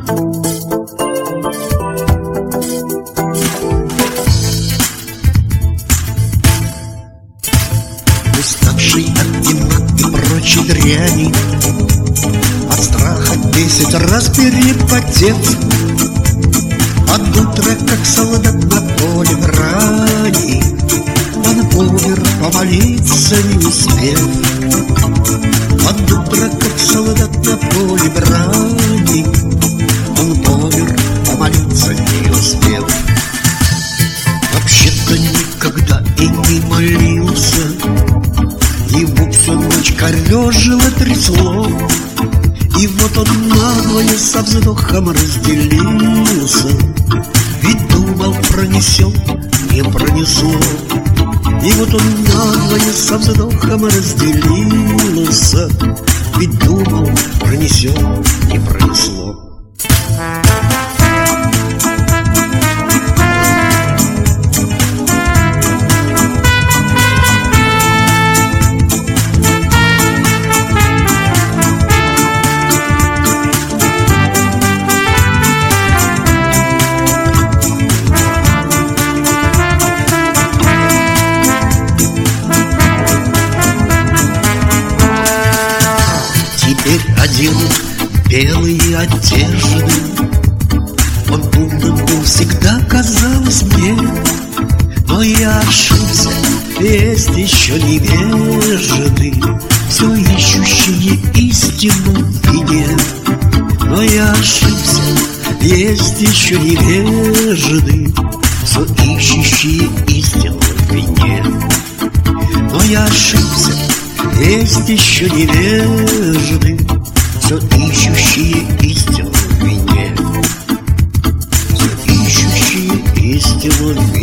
Уставший от темна и прочей дряни, от страха 10 раз перепотев, от утра, как солдат на поле брани, он помер, помолиться не успев. От утра, как солдат на поле брани, он помер, помолиться не успев. Вообще-то никогда и не молился, его всю ночь корежило, трясло, и вот он надвое со вздохом разделился. Ведь думал, пронесет, не пронесло. И вот он надвое со вздохом разделился. Ведь думал, пронесет, не пронесло. Теперь оденут белые одежды. Он умным был всегда, казалось мне, но я ошибся, есть еще невежды, все ищущие истину в вине. Но я ошибся, есть еще невежды, все ищущие истину в вине. Но я ошибся, есть еще невежды, все ищущие истину в вине, все ищущие истину в вине.